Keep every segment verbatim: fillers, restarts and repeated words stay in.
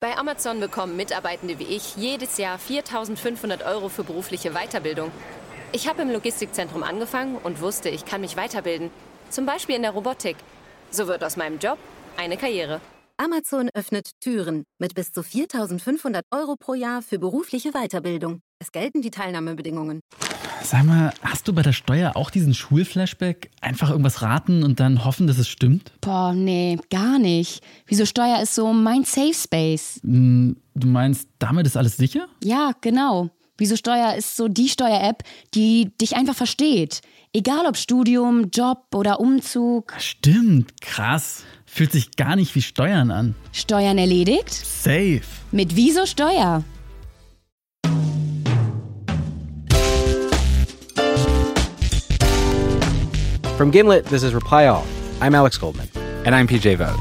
Bei Amazon bekommen Mitarbeitende wie ich jedes Jahr viertausendfünfhundert Euro für berufliche Weiterbildung. Ich habe im Logistikzentrum angefangen und wusste, ich kann mich weiterbilden. Zum Beispiel in der Robotik. So wird aus meinem Job eine Karriere. Amazon öffnet Türen mit bis zu viertausendfünfhundert Euro pro Jahr für berufliche Weiterbildung. Es gelten die Teilnahmebedingungen. Sag mal, hast du bei der Steuer auch diesen Schulflashback? Einfach irgendwas raten und dann hoffen, dass es stimmt? Boah, nee, gar nicht. Wieso Steuer ist so mein Safe Space? Du meinst, damit ist alles sicher? Ja, genau. Wieso Steuer ist so die Steuer-App, die dich einfach versteht. Egal ob Studium, Job oder Umzug. Stimmt, krass. Fühlt sich gar nicht wie Steuern an. Steuern erledigt? Safe. Mit Wieso Steuer? From Gimlet, this is Reply All. I'm Alex Goldman. And I'm P J Vogt.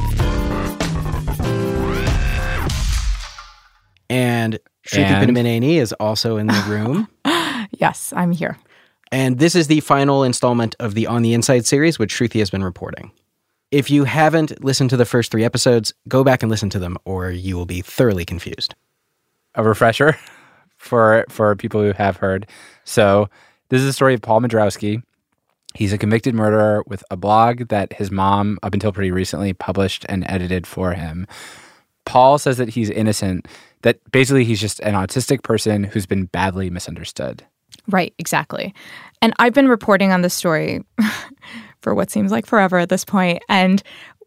And Shruti Pinnamaneni is also in the room. Yes, I'm here. And this is the final installment of the On the Inside series, which Shruti has been reporting. If you haven't listened to the first three episodes, go back and listen to them, or you will be thoroughly confused. A refresher for for people who have heard. So this is a story of Paul Madrowski. He's a convicted murderer with a blog that his mom, up until pretty recently, published and edited for him. Paul says that he's innocent, that basically he's just an autistic person who's been badly misunderstood. Right, exactly. And I've been reporting on this story for what seems like forever at this point, and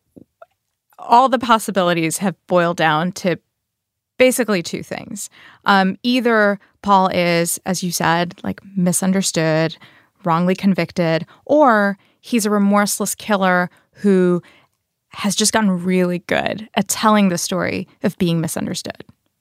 all the possibilities have boiled down to basically two things. Um, either Paul is, as you said, like misunderstood, wrongly convicted, or he's a remorseless killer who has just gotten really good at telling the story of being misunderstood.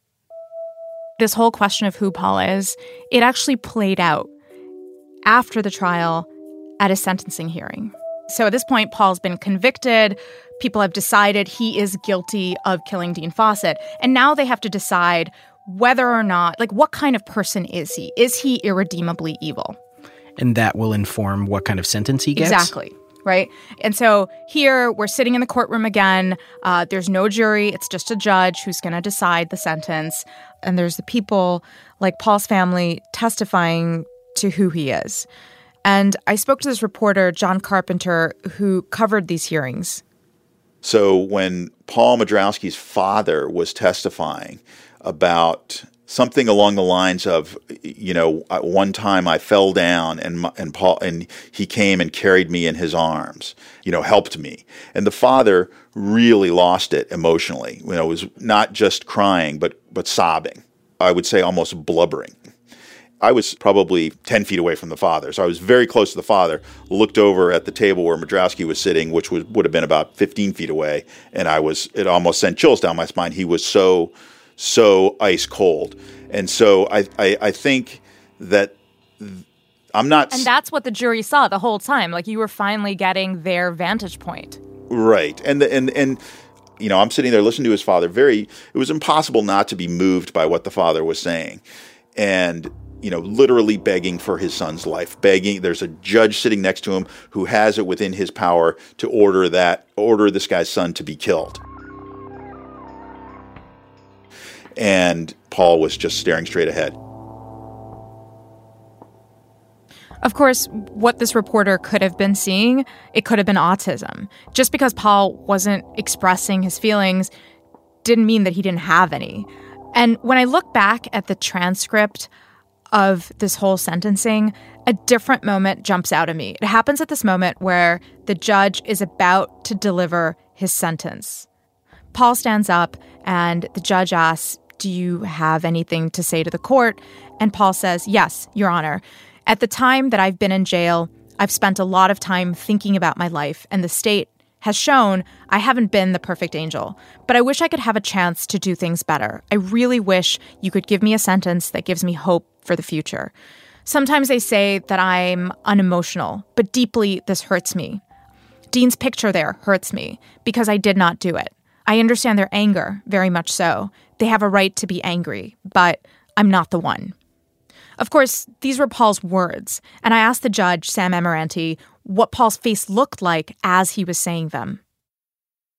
This whole question of who Paul is, it actually played out after the trial at a sentencing hearing. So at this point, Paul's been convicted. People have decided he is guilty of killing Dean Fawcett. And now they have to decide whether or not, like, what kind of person is he? Is he irredeemably evil? And that will inform what kind of sentence he gets? Exactly, right? And so here, we're sitting in the courtroom again. Uh, there's no jury. It's just a judge who's going to decide the sentence. And there's the people, like Paul's family, testifying to who he is. And I spoke to this reporter, John Carpenter, who covered these hearings. So when Paul Madrowski's father was testifying about something along the lines of, you know, one time I fell down and my, and Paul and he came and carried me in his arms, you know, helped me. And the father really lost it emotionally. You know, it was not just crying, but but sobbing. I would say almost blubbering. I was probably ten feet away from the father, so I was very close to the father, looked over at the table where Madrowski was sitting, which was, would have been about fifteen feet away, and I was, it almost sent chills down my spine. He was so so ice cold. And so I, I, I think that I'm not... And that's what the jury saw the whole time. Like, you were finally getting their vantage point. Right. And, the, and, and you know, I'm sitting there listening to his father. Very, it was impossible not to be moved by what the father was saying. And, you know, literally begging for his son's life, begging. There's a judge sitting next to him who has it within his power to order that, order this guy's son to be killed. And Paul was just staring straight ahead. Of course, what this reporter could have been seeing, it could have been autism. Just because Paul wasn't expressing his feelings didn't mean that he didn't have any. And when I look back at the transcript of this whole sentencing, a different moment jumps out at me. It happens at this moment where the judge is about to deliver his sentence. Paul stands up and the judge asks, "Do you have anything to say to the court?" And Paul says, "Yes, Your Honor. At the time that I've been in jail, I've spent a lot of time thinking about my life, and the state has shown I haven't been the perfect angel. But I wish I could have a chance to do things better. I really wish you could give me a sentence that gives me hope for the future. Sometimes they say that I'm unemotional, but deeply this hurts me. Dean's picture there hurts me because I did not do it. I understand their anger, very much so. They have a right to be angry, but I'm not the one." Of course, these were Paul's words, and I asked the judge, Sam Amoranti, what Paul's face looked like as he was saying them.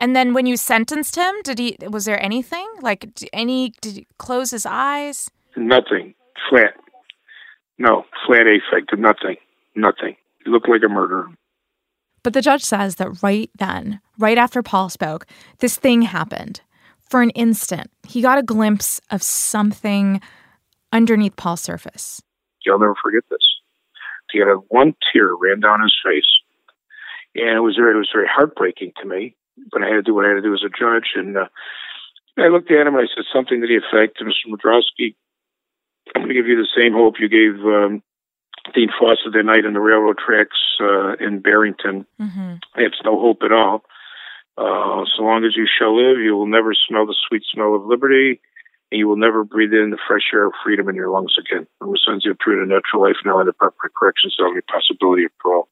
And then when you sentenced him, did he? Was there anything like any? Did he close his eyes? Nothing. Flat. No, flat affected. Nothing. Nothing. He looked like a murderer. But the judge says that right then, right after Paul spoke, this thing happened. For an instant, he got a glimpse of something underneath Paul's surface. I'll never forget this. He had a one tear ran down his face, and it was very, it was very heartbreaking to me. But I had to do what I had to do as a judge, and uh, I looked at him and I said something to the effect, Mister Madrowski, I'm going to give you the same hope you gave um, Dean Fawcett that night in the railroad tracks uh, in Barrington. Mm-hmm. It's no hope at all. Uh, so long as you shall live, you will never smell the sweet smell of liberty, and you will never breathe in the fresh air of freedom in your lungs again. I'm going to send you a period of natural life now in the Department of Corrections without any possibility of parole.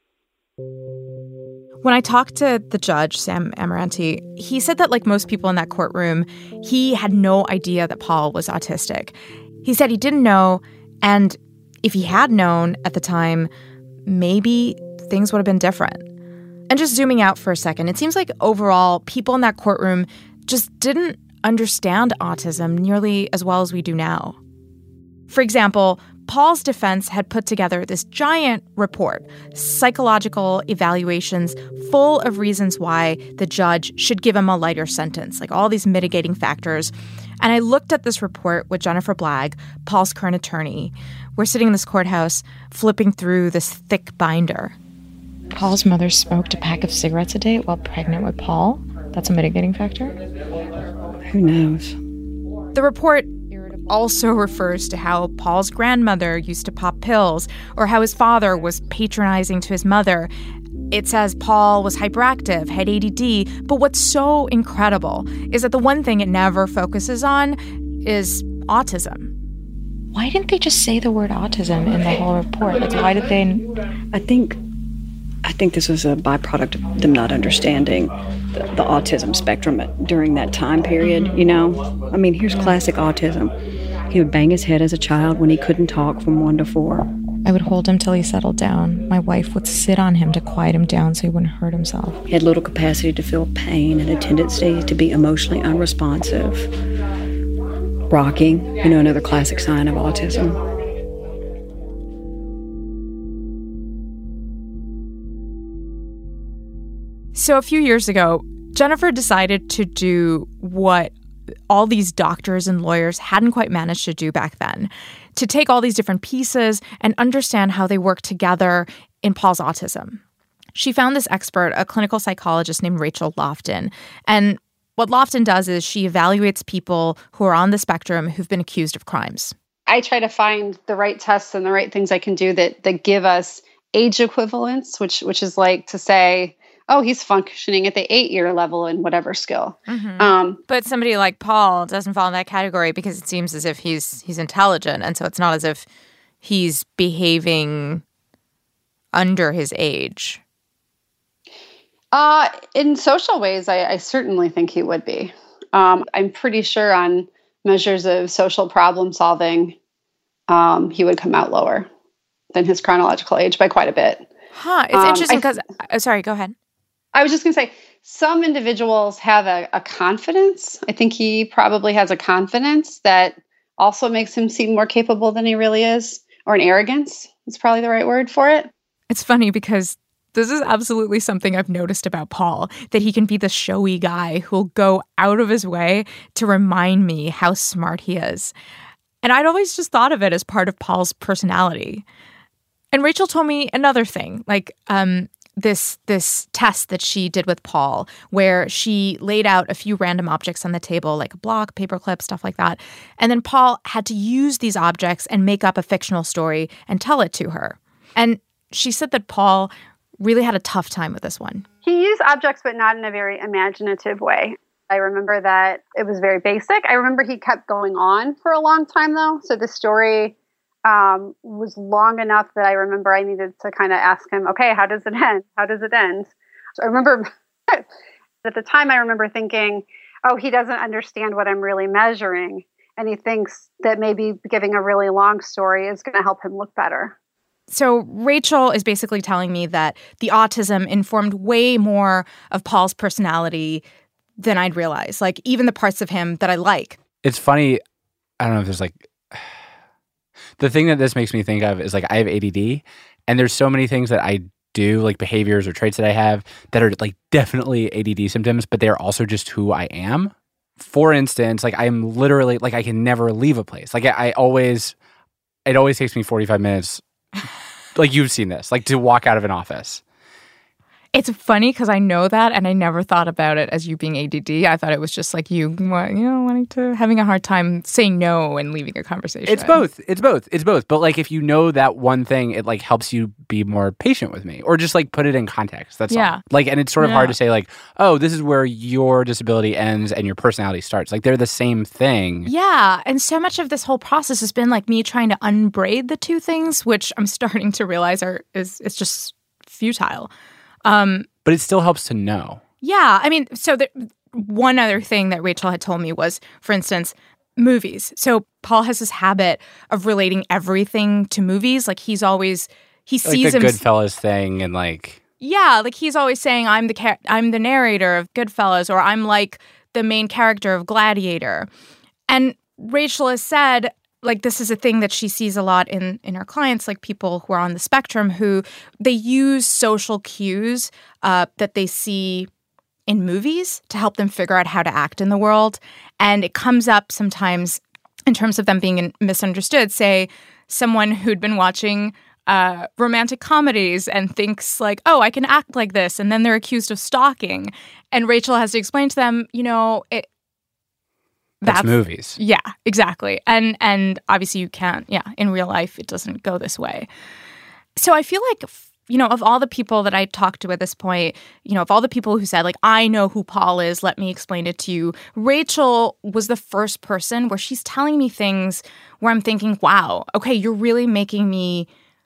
When I talked to the judge, Sam Amoranti, he said that like most people in that courtroom, he had no idea that Paul was autistic. He said he didn't know, and if he had known at the time, maybe things would have been different. And just zooming out for a second, it seems like overall, people in that courtroom just didn't understand autism nearly as well as we do now. For example, Paul's defense had put together this giant report, psychological evaluations full of reasons why the judge should give him a lighter sentence, like all these mitigating factors. And I looked at this report with Jennifer Blagg, Paul's current attorney. We're sitting in this courthouse, flipping through this thick binder. Paul's mother smoked a pack of cigarettes a day while pregnant with Paul. That's a mitigating factor? Who knows? The report also refers to how Paul's grandmother used to pop pills, or how his father was patronizing to his mother. It says Paul was hyperactive, had A D D, but what's so incredible is that the one thing it never focuses on is autism. Why didn't they just say the word autism in the whole report? Like, why did they... I think... I think this was a byproduct of them not understanding the, the autism spectrum during that time period, you know? I mean, here's classic autism. He would bang his head as a child when he couldn't talk from one to four. I would hold him till he settled down. My wife would sit on him to quiet him down so he wouldn't hurt himself. He had little capacity to feel pain and a tendency to be emotionally unresponsive. Rocking, you know, another classic sign of autism. So a few years ago, Jennifer decided to do what all these doctors and lawyers hadn't quite managed to do back then, to take all these different pieces and understand how they work together in Paul's autism. She found this expert, a clinical psychologist named Rachel Lofton. And what Lofton does is she evaluates people who are on the spectrum who've been accused of crimes. I try to find the right tests and the right things I can do that that give us age equivalence, which which is like to say, oh, he's functioning at the eight-year level in whatever skill. Mm-hmm. Um, but somebody like Paul doesn't fall in that category because it seems as if he's he's intelligent, and so it's not as if he's behaving under his age. Uh, in social ways, I, I certainly think he would be. Um, I'm pretty sure on measures of social problem solving, um, he would come out lower than his chronological age by quite a bit. Huh. It's um, interesting because... I, sorry, go ahead. I was just going to say, some individuals have a, a confidence. I think he probably has a confidence that also makes him seem more capable than he really is, or an arrogance is probably the right word for it. It's funny because this is absolutely something I've noticed about Paul, that he can be the showy guy who'll go out of his way to remind me how smart he is. And I'd always just thought of it as part of Paul's personality. And Rachel told me another thing, like um, this this test that she did with Paul, where she laid out a few random objects on the table, like a block, paperclip, stuff like that. And then Paul had to use these objects and make up a fictional story and tell it to her. And she said that Paul really had a tough time with this one. He used objects, but not in a very imaginative way. I remember that it was very basic. I remember he kept going on for a long time, though. So the story um, was long enough that I remember I needed to kind of ask him, okay, how does it end? How does it end? So I remember at the time I remember thinking, oh, he doesn't understand what I'm really measuring. And he thinks that maybe giving a really long story is going to help him look better. So Rachel is basically telling me that the autism informed way more of Paul's personality than I'd realize, like even the parts of him that I like. It's funny. I don't know if there's like the thing that this makes me think of is like I have A D D, and there's so many things that I do, like behaviors or traits that I have that are like definitely A D D symptoms, but they're also just who I am. For instance, like I'm literally like I can never leave a place. Like I, I always, it always takes me forty-five minutes. Like you've seen this, like to walk out of an office. It's funny because I know that, and I never thought about it as you being A D D. I thought it was just like you, you know, wanting to having a hard time saying no and leaving a conversation. It's both. It's both. It's both. But like, if you know that one thing, it like helps you be more patient with me, or just like put it in context. That's yeah. all. Like, and it's sort of yeah. hard to say like, oh, this is where your disability ends and your personality starts. Like, they're the same thing. Yeah, and so much of this whole process has been like me trying to unbraid the two things, which I'm starting to realize are is it's just futile. Um, but it still helps to know. Yeah. I mean, so the, one other thing that Rachel had told me was, for instance, movies. So Paul has this habit of relating everything to movies. Like he's always, he sees like the him. Goodfellas thing and like. Yeah. Like he's always saying, I'm the, char- I'm the narrator of Goodfellas, or I'm like the main character of Gladiator. And Rachel has said, like, this is a thing that she sees a lot in, in her clients, like people who are on the spectrum who they use social cues uh, that they see in movies to help them figure out how to act in the world. And it comes up sometimes in terms of them being misunderstood. Say, someone who'd been watching uh, romantic comedies and thinks like, oh, I can act like this. And then they're accused of stalking. And Rachel has to explain to them, you know, it, That's, That's movies. Yeah, exactly. And and obviously you can't, yeah, in real life it doesn't go this way. So I feel like, you know, of all the people that I talked to at this point, you know, of all the people who said like, I know who Paul is, let me explain it to you, Rachel was the first person where she's telling me things where I'm thinking, wow, okay, you're really making me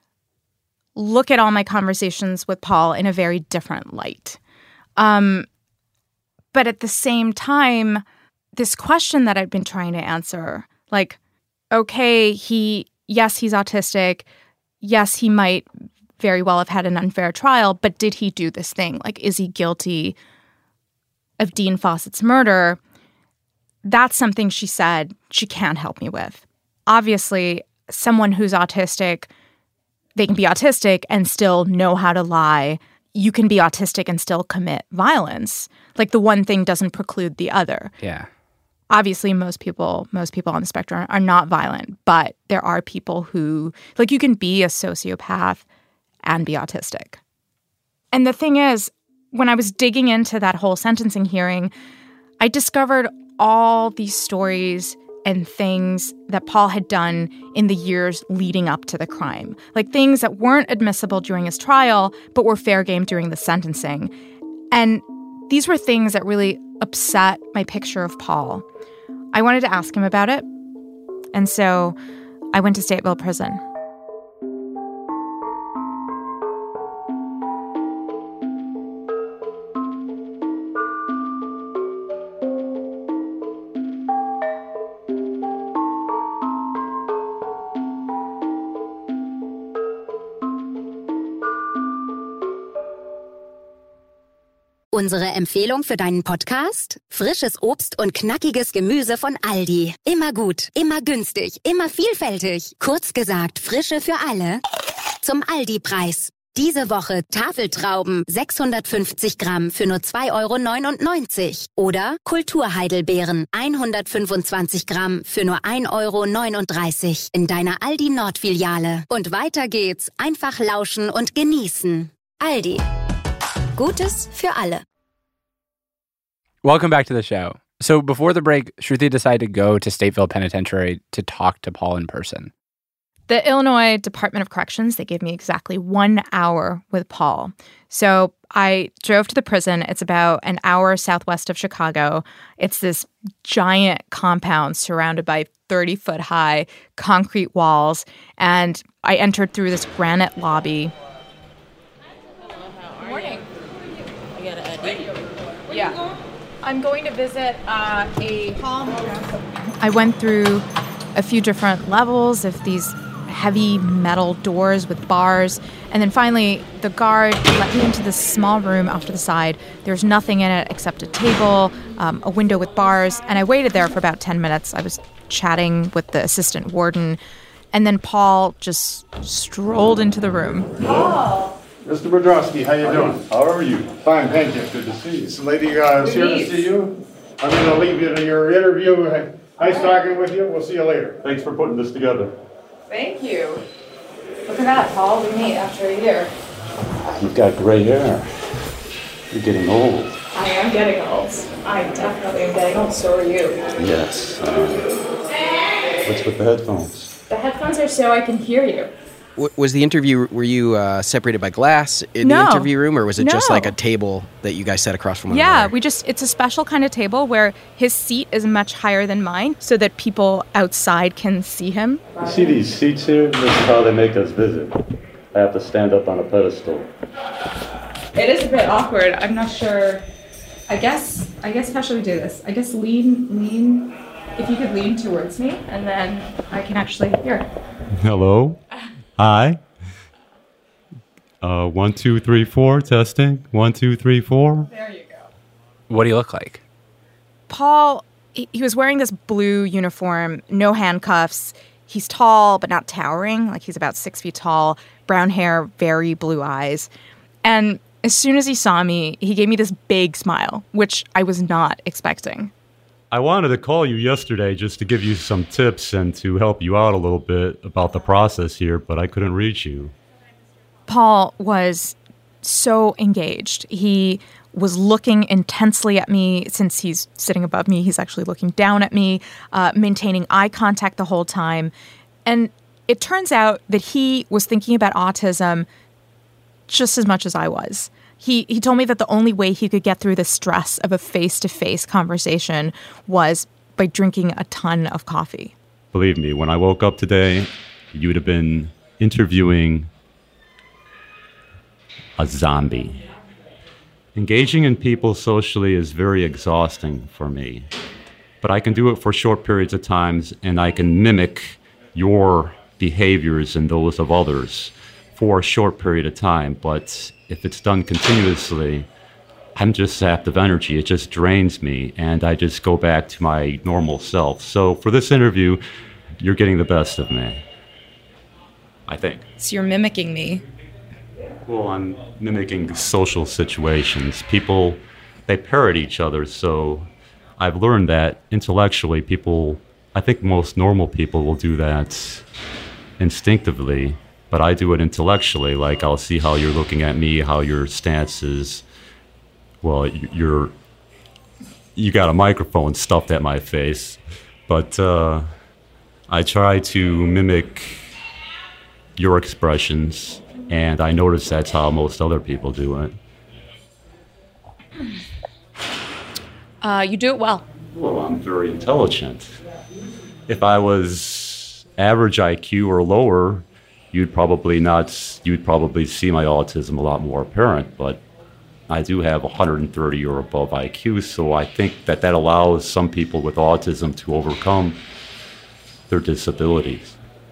look at all my conversations with Paul in a very different light. Um, but at the same time, this question that I've been trying to answer, like, okay, he, yes, he's autistic. Yes, he might very well have had an unfair trial, but did he do this thing? Like, is he guilty of Dean Fawcett's murder? That's something she said she can't help me with. Obviously, someone who's autistic, they can be autistic and still know how to lie. You can be autistic and still commit violence. Like, the one thing doesn't preclude the other. Yeah. Obviously, most people most people on the spectrum are not violent, but there are people who, like, you can be a sociopath and be autistic. And the thing is, when I was digging into that whole sentencing hearing, I discovered all these stories and things that Paul had done in the years leading up to the crime, like things that weren't admissible during his trial, but were fair game during the sentencing. And these were things that really upset my picture of Paul. I wanted to ask him about it, and so I went to Stateville Prison. Unsere Empfehlung für deinen Podcast? Frisches Obst und knackiges Gemüse von Aldi. Immer gut, immer günstig, immer vielfältig. Kurz gesagt, Frische für alle. Zum Aldi-Preis. Diese Woche Tafeltrauben sechshundertfünfzig Gramm für nur zwei Euro neunundneunzig. Oder Kulturheidelbeeren hundertfünfundzwanzig Gramm für nur ein Euro neununddreißig in deiner Aldi Nord-Filiale. Und weiter geht's. Einfach lauschen und genießen. Aldi. Gutes für alle. Welcome back to the show. So before the break, Shruti decided to go to Stateville Penitentiary to talk to Paul in person. The Illinois Department of Corrections, they gave me exactly one hour with Paul. So I drove to the prison. It's about an hour southwest of Chicago. It's this giant compound surrounded by thirty-foot-high concrete walls. And I entered through this granite lobby. Good morning. You got an I D? Yeah. I'm going to visit uh, a Paul. I went through a few different levels of these heavy metal doors with bars. And then finally, the guard let me into this small room off to the side. There's nothing in it except a table, um, a window with bars. And I waited there for about ten minutes. I was chatting with the assistant warden. And then Paul just strolled into the room. Paul! Mister Bedrowski, how you doing? How are you? Fine, thank you. Good to see you. This lady uh, is here to see you. I'm going to leave you to your interview. Nice talking with you. We'll see you later. Thanks for putting this together. Thank you. Look at that, Paul. We meet after a year. You've got gray hair. You're getting old. I am getting old. I definitely am getting old. So are you. Yes. Uh, what's with the headphones? The headphones are so I can hear you. W- was the interview, were you uh, separated by glass in No. the interview room, or was it No. just like a table that you guys sat across from one Yeah, another? we just, it's a special kind of table where his seat is much higher than mine so that people outside can see him. You see these seats here? This is how they make us visit. I have to stand up on a pedestal. It is a bit awkward. I'm not sure. I guess, I guess, how should we do this? I guess lean, lean, if you could lean towards me and then I can actually hear. Hello? Hi. Uh, one, two, three, four. Testing. One, two, three, four. There you go. What do you look like? Paul, he, he was wearing this blue uniform, no handcuffs. He's tall, but not towering. Like he's about six feet tall, brown hair, very blue eyes. And as soon as he saw me, he gave me this big smile, which I was not expecting. I wanted to call you yesterday just to give you some tips and to help you out a little bit about the process here, but I couldn't reach you. Paul was so engaged. He was looking intensely at me. Since he's sitting above me, he's actually looking down at me, uh, maintaining eye contact the whole time. And it turns out that he was thinking about autism just as much as I was. He he told me that the only way he could get through the stress of a face-to-face conversation was by drinking a ton of coffee. Believe me, when I woke up today, you'd have been interviewing a zombie. Engaging in people socially is very exhausting for me, but I can do it for short periods of times, and I can mimic your behaviors and those of others for a short period of time. But if it's done continuously, I'm just sapped of energy. It just drains me, and I just go back to my normal self. So for this interview, you're getting the best of me, I think. So you're mimicking me. Well, I'm mimicking social situations. People, they parrot each other, so I've learned that intellectually people, I think most normal people will do that instinctively, but I do it intellectually. Like, I'll see how you're looking at me, how your stance is. Well, you're, you got a microphone stuffed at my face, but uh, I try to mimic your expressions, and I notice that's how most other people do it. Uh, you do it well. Well, I'm very intelligent. If I was average I Q or lower, you'd probably not, you'd probably see my autism a lot more apparent, but I do have one hundred thirty or above I Q, so I think that that allows some people with autism to overcome their disabilities.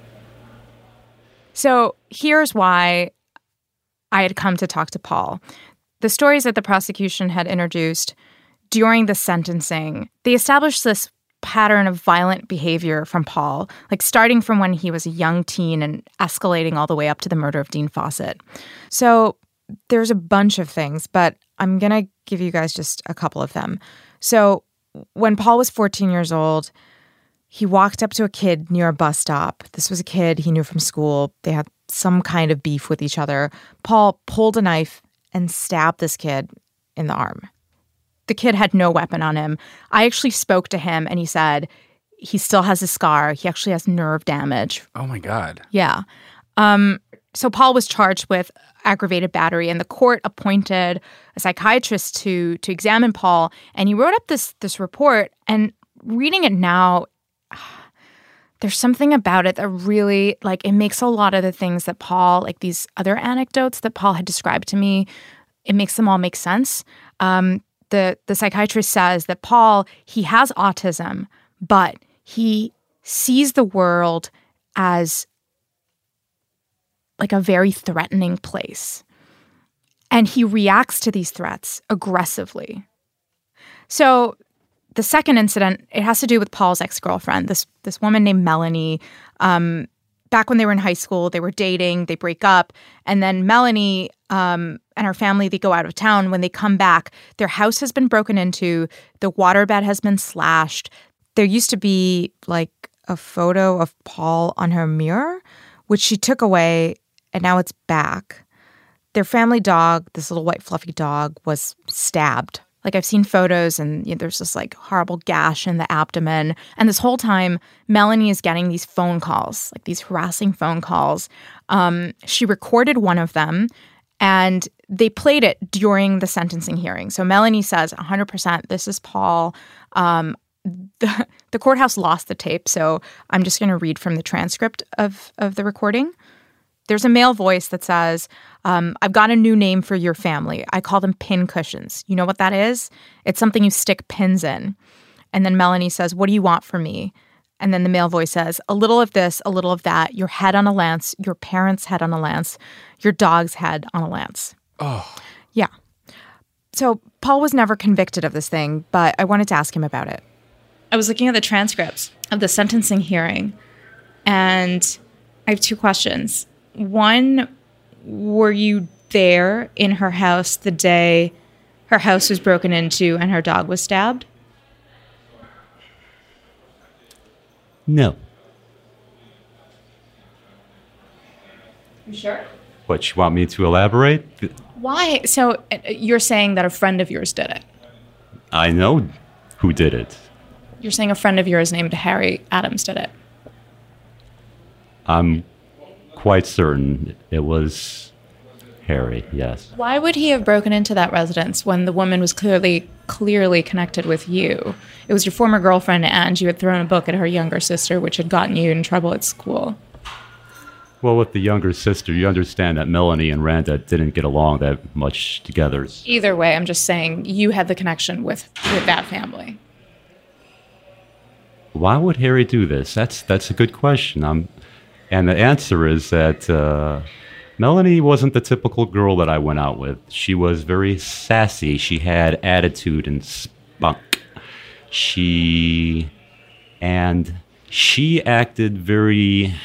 So here's why I had come to talk to Paul. The stories that the prosecution had introduced during the sentencing, they established this pattern of violent behavior from Paul, like starting from when he was a young teen and escalating all the way up to the murder of Dean Fawcett. So there's a bunch of things, but I'm going to give you guys just a couple of them. So when Paul was fourteen years old, he walked up to a kid near a bus stop. This was a kid he knew from school. They had some kind of beef with each other. Paul pulled a knife and stabbed this kid in the arm. The kid had no weapon on him. I actually spoke to him, and he said he still has a scar. He actually has nerve damage. Oh, my God. Yeah. Um, so Paul was charged with aggravated battery, and the court appointed a psychiatrist to to examine Paul, and he wrote up this this report. And reading it now, there's something about it that really, like, it makes a lot of the things that Paul, like these other anecdotes that Paul had described to me, it makes them all make sense. Um, the the psychiatrist says that Paul, he has autism, but he sees the world as like a very threatening place. And he reacts to these threats aggressively. So the second incident, it has to do with Paul's ex-girlfriend, this this woman named Melanie. Um, back when they were in high school, they were dating, they break up, and then Melanie um, and her family, they go out of town. When they come back, their house has been broken into, the waterbed has been slashed. There used to be like a photo of Paul on her mirror, which she took away, and now it's back. Their family dog, this little white fluffy dog, was stabbed. Like, I've seen photos, and you know, there's this like horrible gash in the abdomen. And this whole time, Melanie is getting these phone calls, like these harassing phone calls. Um, she recorded one of them, and they played it during the sentencing hearing. So Melanie says, one hundred percent, this is Paul. Um, the, the courthouse lost the tape, so I'm just going to read from the transcript of, of the recording. There's a male voice that says, um, I've got a new name for your family. I call them pin cushions. You know what that is? It's something you stick pins in. And then Melanie says, what do you want from me? And then the male voice says, a little of this, a little of that, your head on a lance, your parents' head on a lance, your dog's head on a lance. Oh. Yeah. So Paul was never convicted of this thing, but I wanted to ask him about it. I was looking at the transcripts of the sentencing hearing, and I have two questions. One, were you there in her house the day her house was broken into and her dog was stabbed? No. You sure? What, you want me to elaborate? Why? So uh, you're saying that a friend of yours did it? I know who did it. You're saying a friend of yours named Harry Adams did it? I'm quite certain it was Harry, yes. Why would he have broken into that residence when the woman was clearly, clearly connected with you? It was your former girlfriend, and you had thrown a book at her younger sister, which had gotten you in trouble at school. Well, with the younger sister, you understand that Melanie and Randa didn't get along that much together. Either way, I'm just saying you had the connection with, with that family. Why would Harry do this? That's that's a good question. I'm, and the answer is that uh, Melanie wasn't the typical girl that I went out with. She was very sassy. She had attitude and spunk. She and she acted very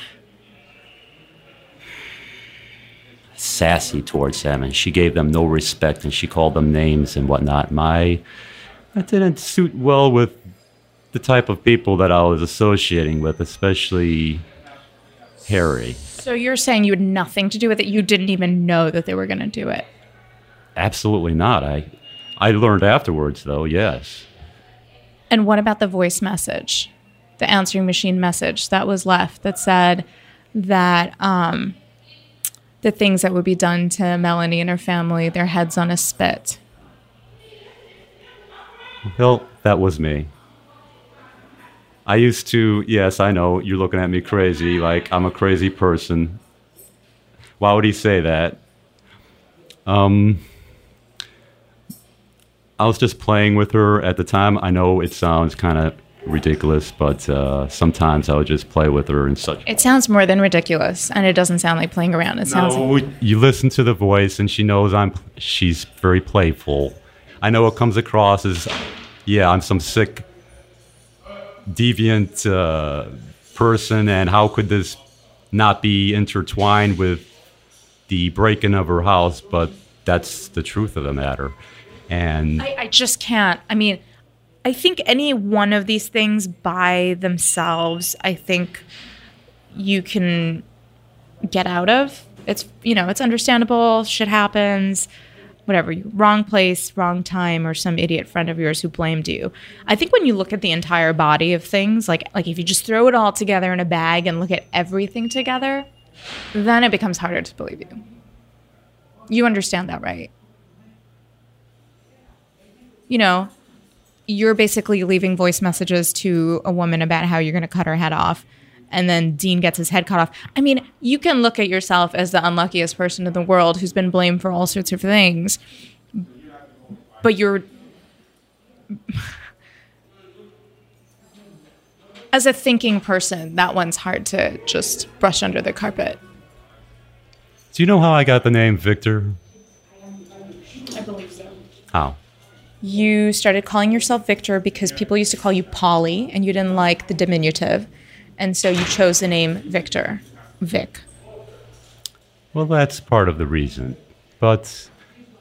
sassy towards them, and she gave them no respect, and she called them names and whatnot. My that didn't suit well with the type of people that I was associating with, especially Harry. So you're saying you had nothing to do with it? You didn't even know that they were going to do it? Absolutely not. I, I learned afterwards, though, yes. And what about the voice message, the answering machine message that was left that said that um, the things that would be done to Melanie and her family, their heads on a spit? Well, that was me. I used to, yes, I know, you're looking at me crazy, like I'm a crazy person. Why would he say that? Um, I was just playing with her at the time. I know it sounds kind of ridiculous, but uh, sometimes I would just play with her and such. It sounds more than ridiculous, and it doesn't sound like playing around. It sounds no, like... you listen to the voice, and she knows I'm. She's very playful. I know it comes across as, yeah, I'm some sick, deviant uh, person, and how could this not be intertwined with the break-in of her house? But that's the truth of the matter. And I, I just can't. I mean, I think any one of these things by themselves, I think you can get out of. It's, you know, it's understandable. Shit happens. Whatever, wrong place, wrong time, or some idiot friend of yours who blamed you. I think when you look at the entire body of things, like like if you just throw it all together in a bag and look at everything together, then it becomes harder to believe you. You understand that, right? You know, you're basically leaving voice messages to a woman about how you're going to cut her head off, and then Dean gets his head cut off. I mean, you can look at yourself as the unluckiest person in the world who's been blamed for all sorts of things, but you're... As a thinking person, that one's hard to just brush under the carpet. Do you know how I got the name Victor? I believe so. How? You started calling yourself Victor because people used to call you Polly, and you didn't like the diminutive. And so you chose the name Victor. Vic. Well, that's part of the reason. But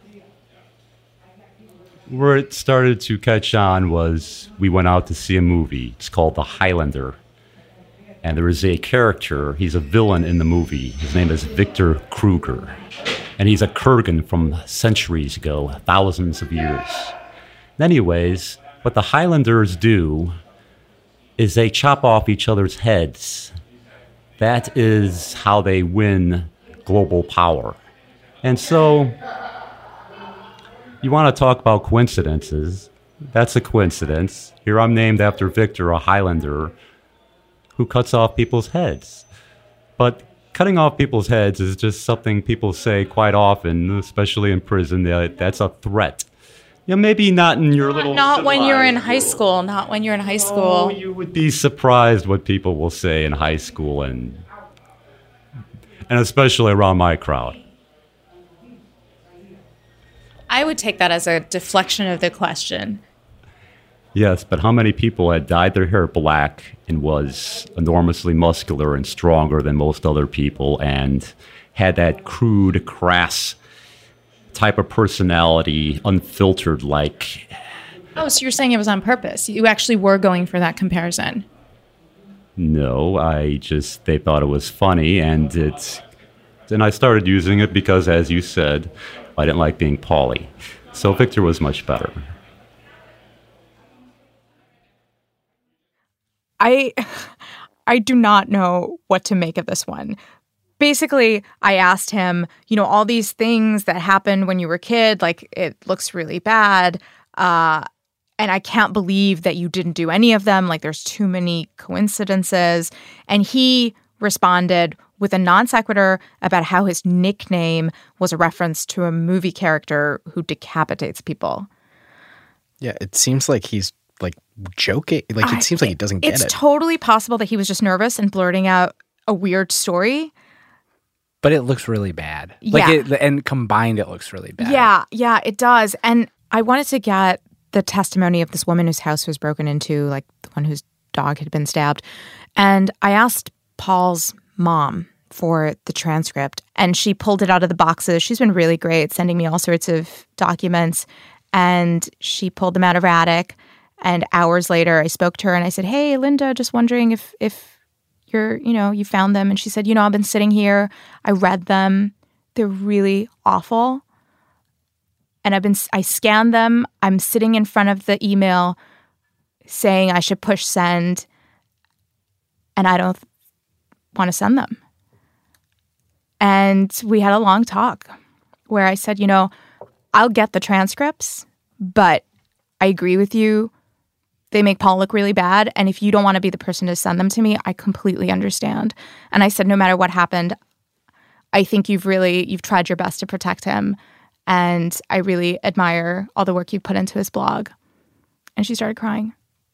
where it started to catch on was we went out to see a movie. It's called The Highlander. And there is a character, he's a villain in the movie. His name is Victor Kruger. And he's a Kurgan from centuries ago, thousands of years. Anyways, what the Highlanders do is they chop off each other's heads. That is how they win global power. And so, you want to talk about coincidences. That's a coincidence. Here I'm named after Victor, a Highlander, who cuts off people's heads. But cutting off people's heads is just something people say quite often, especially in prison. That that's a threat. Yeah, maybe not in your little... Not when you're in high school. Not when you're in high school. Oh, you would be surprised what people will say in high school, and and especially around my crowd. I would take that as a deflection of the question. Yes, but how many people had dyed their hair black and was enormously muscular and stronger than most other people and had that crude, crass type of personality, unfiltered like... Oh, so you're saying it was on purpose. You actually were going for that comparison. No, I just, they thought it was funny, and it's, and I started using it because, as you said, I didn't like being Polly. So Victor was much better. I I do not know what to make of this one. Basically, I asked him, you know, all these things that happened when you were a kid, like it looks really bad. Uh, and I can't believe that you didn't do any of them. Like there's too many coincidences. And he responded with a non sequitur about how his nickname was a reference to a movie character who decapitates people. Yeah, it seems like he's like joking. Like it seems like he doesn't get it's it. It's totally possible that he was just nervous and blurting out a weird story. But it looks really bad. Like yeah. It, and combined, it looks really bad. Yeah, yeah, it does. And I wanted to get the testimony of this woman whose house was broken into, like the one whose dog had been stabbed. And I asked Paul's mom for the transcript, and she pulled it out of the boxes. She's been really great, sending me all sorts of documents. And she pulled them out of her attic. And hours later, I spoke to her and I said, "Hey, Linda, just wondering if if you're, you know, you found them." And she said, "You know, I've been sitting here. I read them. They're really awful. And I've been, I scanned them. I'm sitting in front of the email saying I should push send. And I don't want to send them." And we had a long talk where I said, you know, I'll get the transcripts, but I agree with you. They make Paul look really bad. And if you don't want to be the person to send them to me, I completely understand. And I said, no matter what happened, I think you've really, you've tried your best to protect him. And I really admire all the work you put into his blog. And she started crying.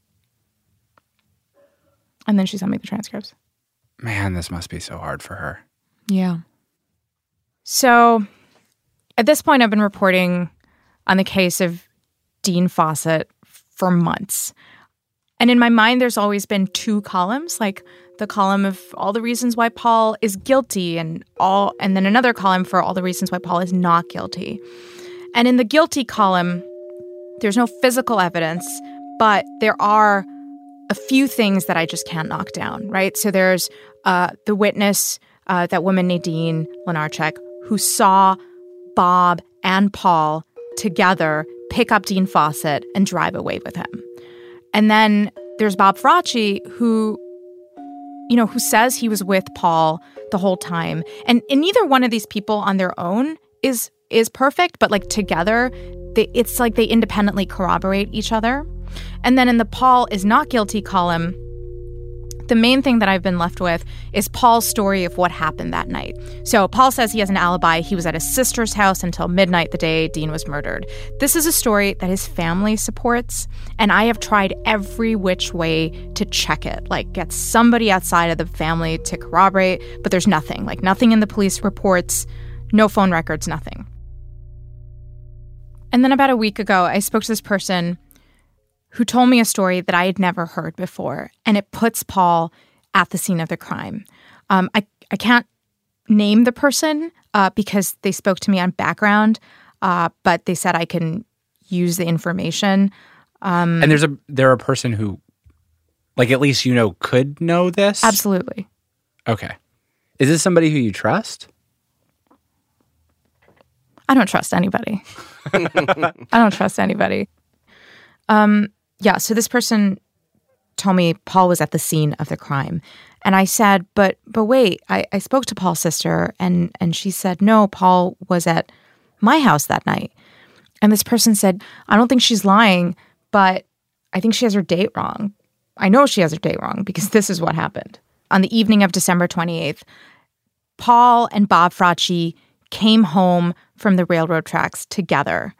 And then she sent me the transcripts. Man, this must be so hard for her. Yeah. So at this point, I've been reporting on the case of Dean Fawcett for months. And in my mind, there's always been two columns, like the column of all the reasons why Paul is guilty and all, and then another column for all the reasons why Paul is not guilty. And in the guilty column, there's no physical evidence, but there are a few things that I just can't knock down, right? So there's uh, the witness, uh, that woman Nadine Lenarchuk, who saw Bob and Paul together pick up Dean Fawcett and drive away with him. And then there's Bob Fracci, who, you know, who says he was with Paul the whole time. And, and neither one of these people on their own is is perfect, but like together, they, it's like they independently corroborate each other. And then in the Paul is not guilty column, the main thing that I've been left with is Paul's story of what happened that night. So Paul says he has an alibi. He was at his sister's house until midnight the day Dean was murdered. This is a story that his family supports, and I have tried every which way to check it, like get somebody outside of the family to corroborate, but there's nothing, like nothing in the police reports, No phone records, nothing. And then about a week ago, I spoke to this person who told me a story that I had never heard before, and it puts Paul at the scene of the crime. Um, I, I can't name the person uh, because they spoke to me on background, uh, but they said I can use the information. Um, and there's a there a person who, like, at least you know could know this? Absolutely. Okay. Is this somebody who you trust? I don't trust anybody. I don't trust anybody. Um, yeah, so this person told me Paul was at the scene of the crime. And I said, but but wait, I, I spoke to Paul's sister, and, and she said, no, Paul was at my house that night. And this person said, I don't think she's lying, but I think she has her date wrong. I know she has her date wrong because this is what happened. On the evening of December twenty-eighth, Paul and Bob Fracci came home from the railroad tracks together.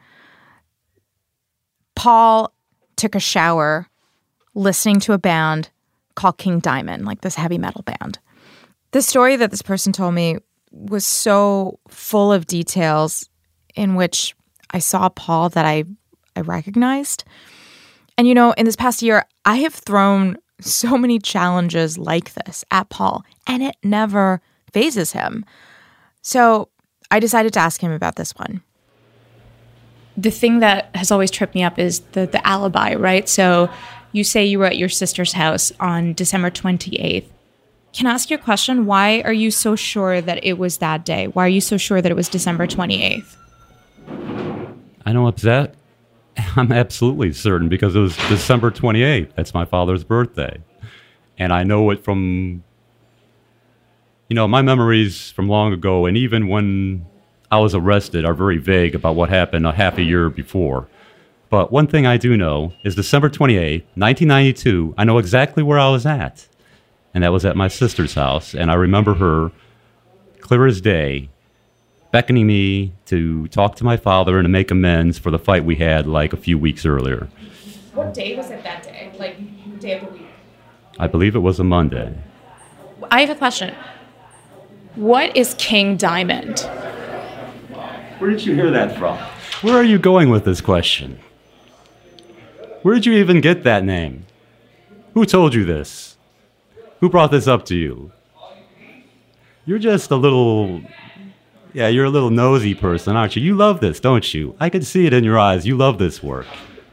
Paul took a shower listening to a band called King Diamond, like this heavy metal band. The story that this person told me was so full of details in which I saw Paul that I, I recognized. And, you know, in this past year, I have thrown so many challenges like this at Paul, and it never phases him. So I decided to ask him about this one. The thing that has always tripped me up is the, the alibi, right? So you say you were at your sister's house on December twenty-eighth. Can I ask you a question? Why are you so sure that it was that day? Why are you so sure that it was December twenty-eighth? I know it's that. I'm absolutely certain because it was December twenty-eighth. That's my father's birthday. And I know it from, you know, my memories from long ago, and even when I was arrested, are very vague about what happened a half a year before. But one thing I do know is December twenty-eighth, nineteen ninety-two, I know exactly where I was at. And that was at my sister's house. And I remember her, clear as day, beckoning me to talk to my father and to make amends for the fight we had like a few weeks earlier. What day was it that day? Like, day of the week? I believe it was a Monday. I have a question. What is King Diamond? Where did you hear that from? Where are you going with this question? Where did you even get that name? Who told you this? Who brought this up to you? You're just a little... Yeah, you're a little nosy person, aren't you? You love this, don't you? I can see it in your eyes. You love this work.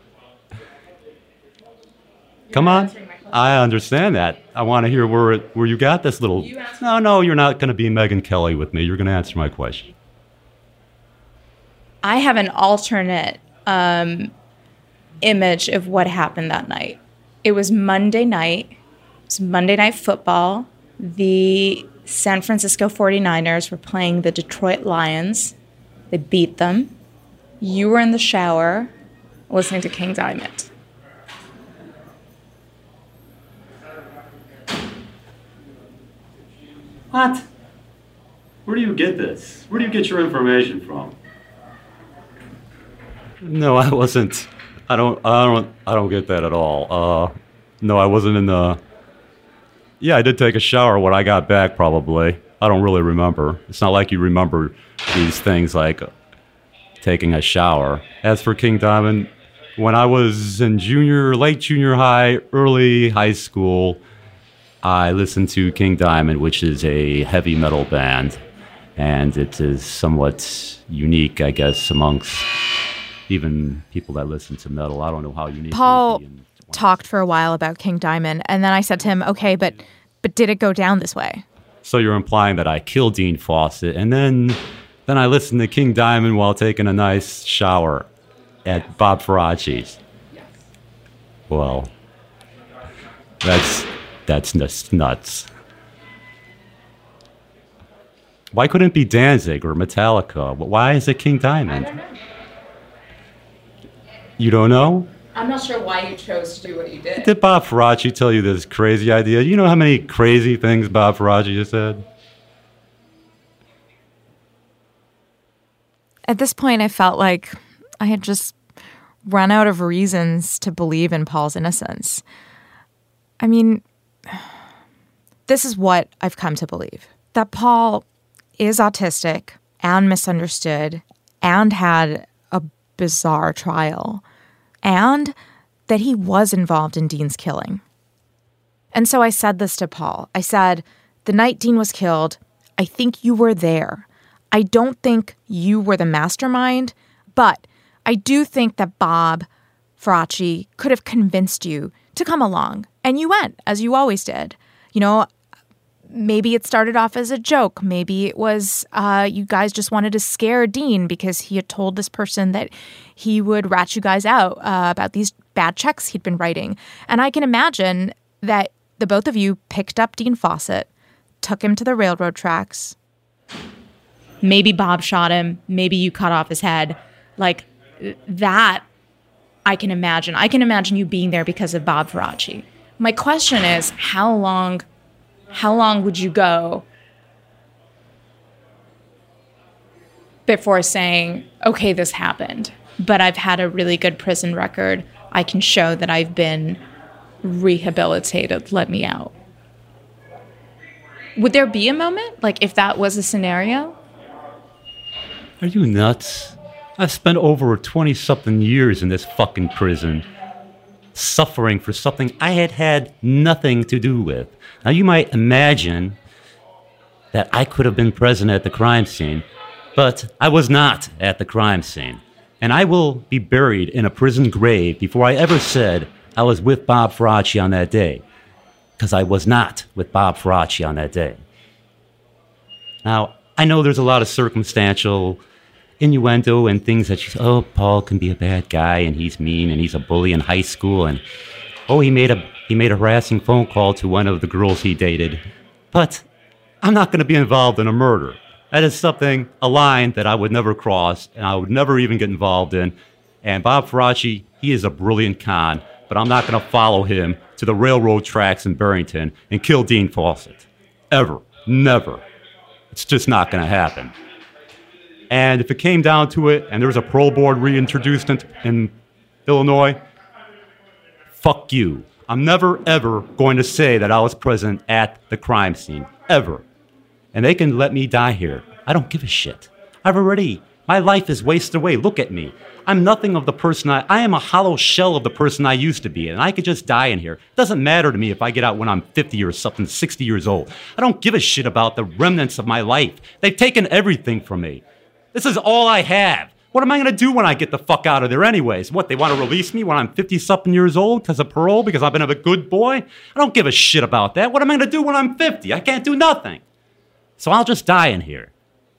Come on. I understand that. I want to hear where it, where you got this little... No, no, you're not going to be Megyn Kelly with me. You're going to answer my question. I have an alternate um, image of what happened that night. It was Monday night. It was Monday Night Football. The San Francisco forty-niners were playing the Detroit Lions. They beat them. You were in the shower listening to King Diamond. What? Where do you get this? Where do you get your information from? No, I wasn't. I don't. I don't. I don't get that at all. Uh, no, I wasn't in the. Yeah, I did take a shower when I got back. Probably. I don't really remember. It's not like you remember these things like taking a shower. As for King Diamond, when I was in junior, late junior high, early high school, I listened to King Diamond, which is a heavy metal band, and it is somewhat unique, I guess, amongst even people that listen to metal. I don't know how unique. Paul talked for a while about King Diamond, and then I said to him, okay, but but did it go down this way? So you're implying that I killed Dean Fawcett, and then then I listened to King Diamond while taking a nice shower at Bob Fracci's. Well, that's that's just nuts. Why couldn't it be Danzig or Metallica? Why is it King Diamond? I don't know. You don't know? I'm not sure why you chose to do what you did. Did Bob Fracci tell you this crazy idea? You know how many crazy things Bob Fracci has said? At this point, I felt like I had just run out of reasons to believe in Paul's innocence. I mean, this is what I've come to believe. That Paul is autistic and misunderstood and had a bizarre trial, and that he was involved in Dean's killing. And so I said this to Paul. I said, the night Dean was killed, I think you were there. I don't think you were the mastermind, but I do think that Bob Ferracci could have convinced you to come along. And you went, as you always did. You know, maybe it started off as a joke. Maybe it was uh, you guys just wanted to scare Dean because he had told this person that he would rat you guys out uh, about these bad checks he'd been writing. And I can imagine that the both of you picked up Dean Fawcett, took him to the railroad tracks. Maybe Bob shot him. Maybe you cut off his head. Like, that, I can imagine. I can imagine you being there because of Bob Ferracci. My question is, how long, how long would you go before saying, okay, this happened, but I've had a really good prison record. I can show that I've been rehabilitated. Let me out. Would there be a moment, like if that was a scenario? Are you nuts? I've spent over twenty-something years in this fucking prison, suffering for something I had had nothing to do with. Now, you might imagine that I could have been present at the crime scene, but I was not at the crime scene. And I will be buried in a prison grave before I ever said I was with Bob Ferracci on that day, because I was not with Bob Ferracci on that day. Now, I know there's a lot of circumstantial innuendo and things that you say, oh, Paul can be a bad guy and he's mean and he's a bully in high school, and oh, he made a he made a harassing phone call to one of the girls he dated. But I'm not going to be involved in a murder. That is something, a line that I would never cross and I would never even get involved in. And Bob Ferracci, he is a brilliant con, but I'm not going to follow him to the railroad tracks in Barrington and kill Dean Fawcett. Ever. Never. It's just not going to happen. And if it came down to it, and there was a parole board reintroduced in, in Illinois, fuck you. I'm never, ever going to say that I was present at the crime scene. Ever. And they can let me die here. I don't give a shit. I've already, my life is wasted away. Look at me. I'm nothing of the person I, I am a hollow shell of the person I used to be, and I could just die in here. It doesn't matter to me if I get out when I'm fifty or something, sixty years old. I don't give a shit about the remnants of my life. They've taken everything from me. This is all I have. What am I going to do when I get the fuck out of there anyways? What, they want to release me when I'm fifty-something years old because of parole, because I've been a good boy? I don't give a shit about that. What am I going to do when I'm fifty? I can't do nothing. So I'll just die in here.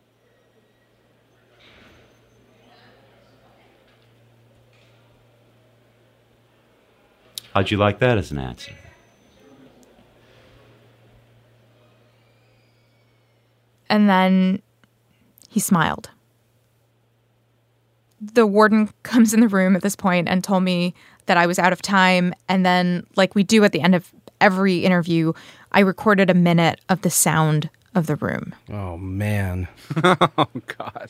How'd you like that as an answer? And then he smiled. The warden comes in the room at this point and told me that I was out of time. And then, like we do at the end of every interview, I recorded a minute of the sound of the room. Oh, man. Oh, God.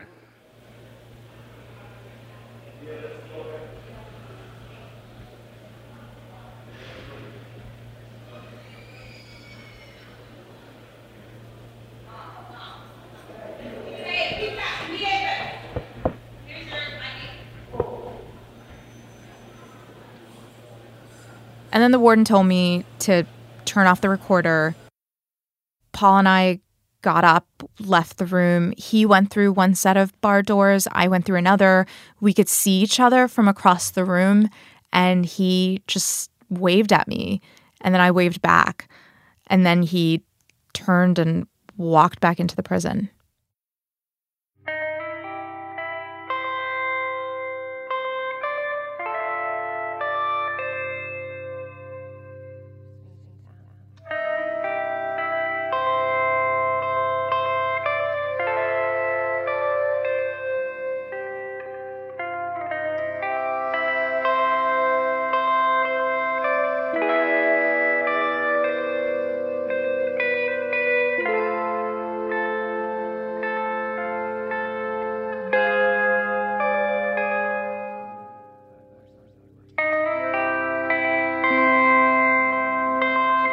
And then the warden told me to turn off the recorder. Paul and I got up, left the room. He went through one set of bar doors. I went through another. We could see each other from across the room, and he just waved at me. And then I waved back. And then he turned and walked back into the prison.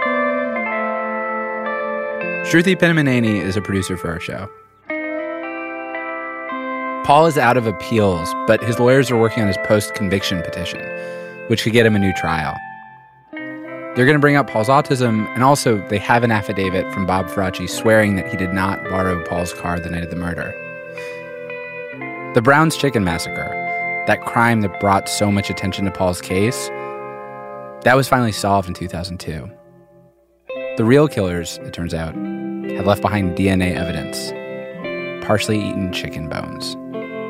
Shruti Penamaneni is a producer for our show. Paul is out of appeals, but his lawyers are working on his post-conviction petition, which could get him a new trial. They're going to bring up Paul's autism, and also they have an affidavit from Bob Faraci swearing that he did not borrow Paul's car the night of the murder. The Brown's Chicken Massacre, that crime that brought so much attention to Paul's case, that was finally solved in two thousand two. The real killers, it turns out, had left behind D N A evidence, partially eaten chicken bones.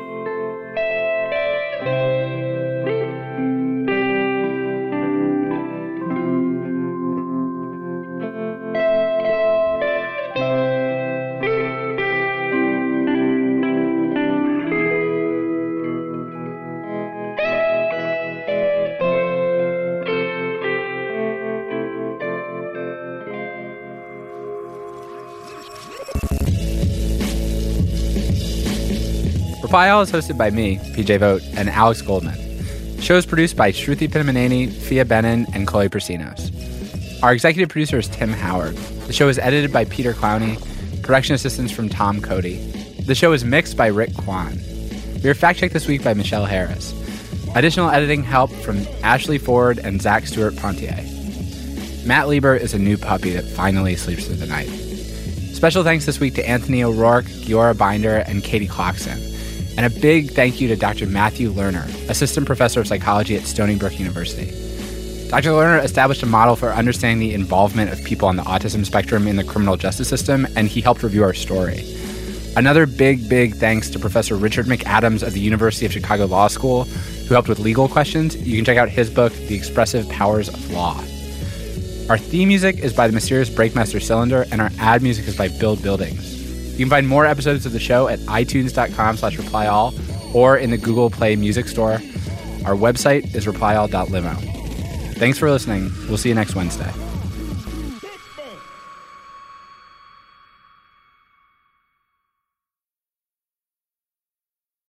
Reply All is hosted by me, P J Vogt, and Alex Goldman. The show is produced by Shruti Pinnamaneni, Fia Benin, and Chloe Persinos. Our executive producer is Tim Howard. The show is edited by Peter Clowney. Production assistance from Tom Cody. The show is mixed by Rick Kwan. We are fact-checked this week by Michelle Harris. Additional editing help from Ashley Ford and Zach Stewart Pontier. Matt Lieber is a new puppy that finally sleeps through the night. Special thanks this week to Anthony O'Rourke, Giora Binder, and Katie Clarkson. And a big thank you to Doctor Matthew Lerner, Assistant Professor of Psychology at Stony Brook University. Doctor Lerner established a model for understanding the involvement of people on the autism spectrum in the criminal justice system, and he helped review our story. Another big, big thanks to Professor Richard McAdams of the University of Chicago Law School, who helped with legal questions. You can check out his book, The Expressive Powers of Law. Our theme music is by the mysterious Breakmaster Cylinder, and our ad music is by Build Buildings. You can find more episodes of the show at itunes.com slash replyall or in the Google Play Music Store. Our website is replyall dot limo. Thanks for listening. We'll see you next Wednesday.